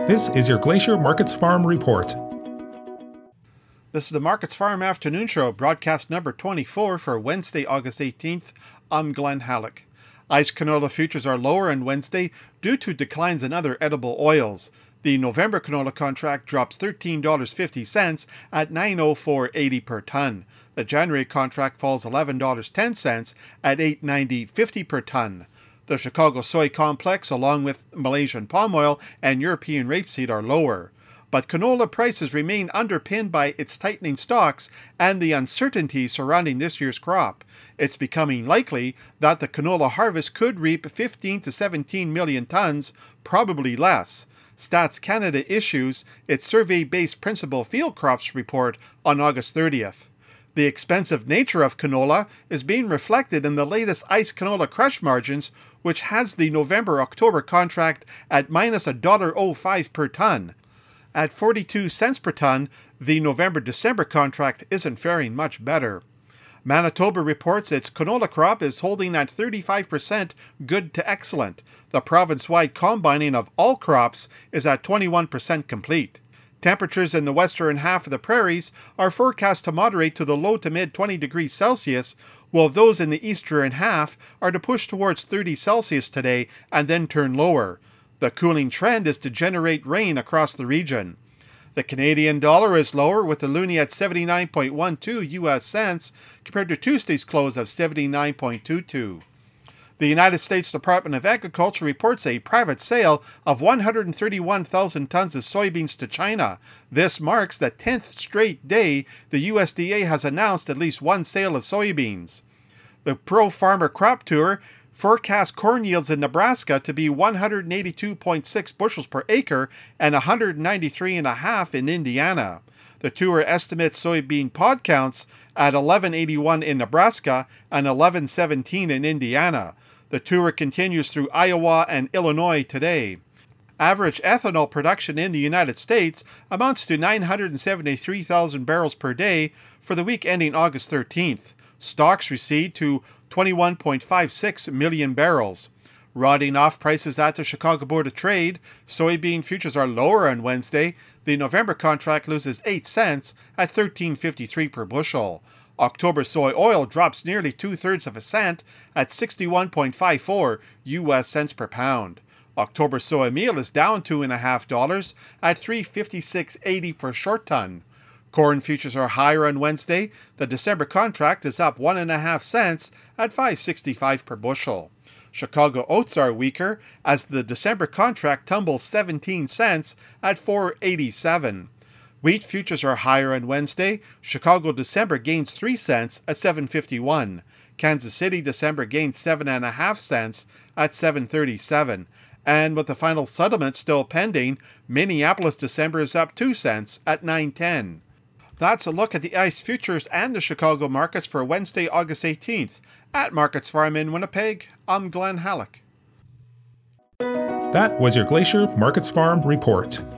This is your Glacier Markets Farm Report. This is the Markets Farm Afternoon Show, broadcast number 24 for Wednesday, August 18th. I'm Glenn Halleck. Ice canola futures are lower on Wednesday due to declines in other edible oils. The November canola contract drops $13.50 at $904.80 per ton. The January contract falls $11.10 at $890.50 per ton. The Chicago soy complex, along with Malaysian palm oil and European rapeseed, are lower. But canola prices remain underpinned by its tightening stocks and the uncertainty surrounding this year's crop. It's becoming likely that the canola harvest could reap 15 to 17 million tons, probably less. Stats Canada issues its survey-based principal field crops report on August 30th. The expensive nature of canola is being reflected in the latest ICE canola crush margins, which has the November-October contract at minus $1.05 per ton. At 42 cents per ton, the November-December contract isn't faring much better. Manitoba reports its canola crop is holding at 35% good to excellent. The province-wide combining of all crops is at 21% complete. Temperatures in the western half of the prairies are forecast to moderate to the low to mid 20 degrees Celsius, while those in the eastern half are to push towards 30 Celsius today and then turn lower. The cooling trend is to generate rain across the region. The Canadian dollar is lower, with the loonie at 79.12 US cents compared to Tuesday's close of 79.22. The United States Department of Agriculture reports a private sale of 131,000 tons of soybeans to China. This marks the 10th straight day the USDA has announced at least one sale of soybeans. The Pro Farmer Crop Tour forecasts corn yields in Nebraska to be 182.6 bushels per acre and 193.5 in Indiana. The tour estimates soybean pod counts at 1181 in Nebraska and 1117 in Indiana. The tour continues through Iowa and Illinois today. Average ethanol production in the United States amounts to 973,000 barrels per day for the week ending August 13th. Stocks recede to 21.56 million barrels. Rodding off prices at the Chicago Board of Trade, soybean futures are lower on Wednesday. The November contract loses 8 cents at $13.53 per bushel. October soy oil drops nearly 2/3 of a cent at 61.54 US cents per pound. October soy meal is down $2.50 at $356.80 per short ton. Corn futures are higher on Wednesday. The December contract is up 1.5 cents at $5.65 per bushel. Chicago oats are weaker as the December contract tumbles 17 cents at $4.87. Wheat futures are higher on Wednesday. Chicago December gains 3 cents at $7.51. Kansas City December gains 7.5 cents at $7.37. And with the final settlement still pending, Minneapolis December is up 2 cents at $9.10. That's a look at the ICE futures and the Chicago markets for Wednesday, August 18th. At Markets Farm in Winnipeg, I'm Glenn Halleck. That was your Glacier Markets Farm Report.